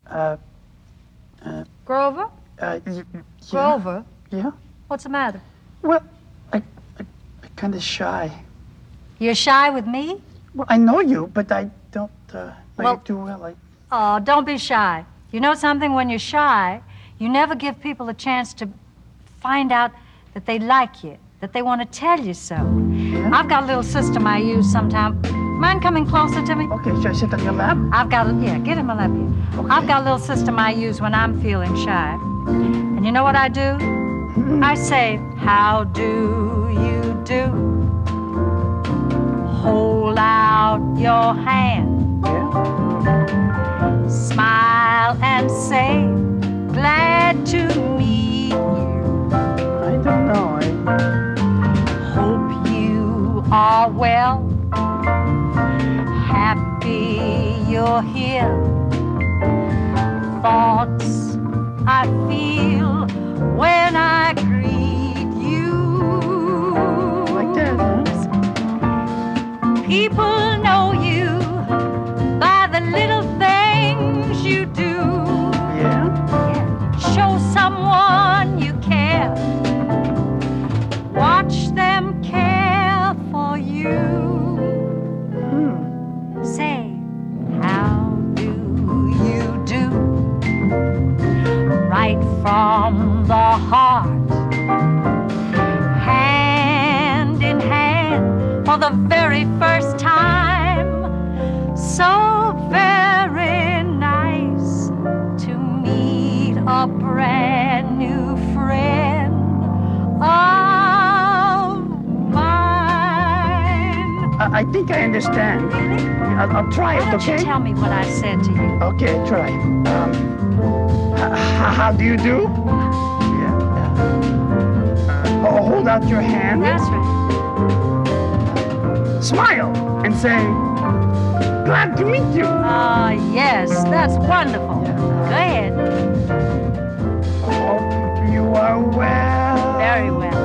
Grover? Yeah. Grover? Yeah? What's the matter? Well, I'm kind of shy. You're shy with me? Well, I know you, but I don't know Well- you too well. Oh, don't be shy. You know something? When you're shy, you never give people a chance to find out that they like you, that they want to tell you so. Yeah? I've got a little system I use sometime. Mind coming closer to me? Okay, should I sit on your lap? Yeah, get in my lap here. Okay. I've got a little system I use when I'm feeling shy. And you know what I do? I say, how do you do? Hold out your hand. Yeah? Smile and say, glad to meet you. I don't know. Hope you are well. Happy you're here. Thoughts I feel when I greet you. Like that, huh? People know you by the little things you do. Yeah? Show someone you care. Watch them care for you. Say, how do you do? Right from the heart. Hand in hand for the very first time. So very nice to meet a brand new friend of mine. I think I understand. I'll try Why it, don't okay? you tell me what I said to you? Okay, try. How do you do? Yeah. Hold out your hand. That's right. Smile and say, glad to meet you. Ah, yes, that's wonderful. Go ahead. Hope you are well. Very well.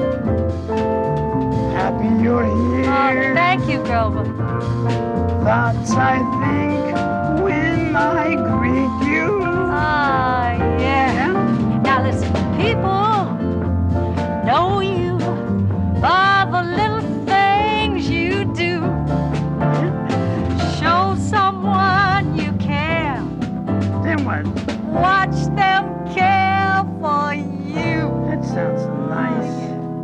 Happy you're here. Oh, thank you, Grover. Thoughts I think when I greet you. Ah, yeah. Now listen, people know you by the little things you do. Show someone you care. Then what? Watch them care for you. That sounds nice.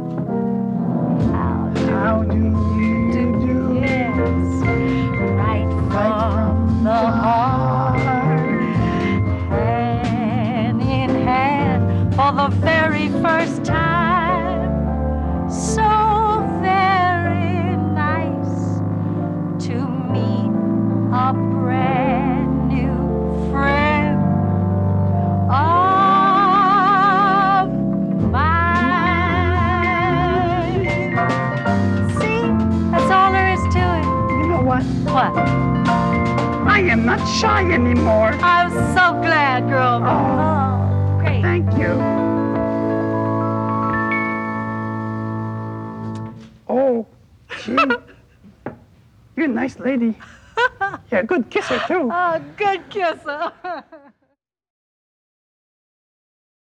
How How do you do? yes, right from the heart, hand in hand for the very first time. So very nice to meet a brand new friend of mine. See, that's all there is to it. You know what? What? I am not shy anymore. I'm so glad, Grover. Oh. Great. Thank you. Oh, gee. You're a nice lady. Yeah, good kisser, too. Oh, good kisser.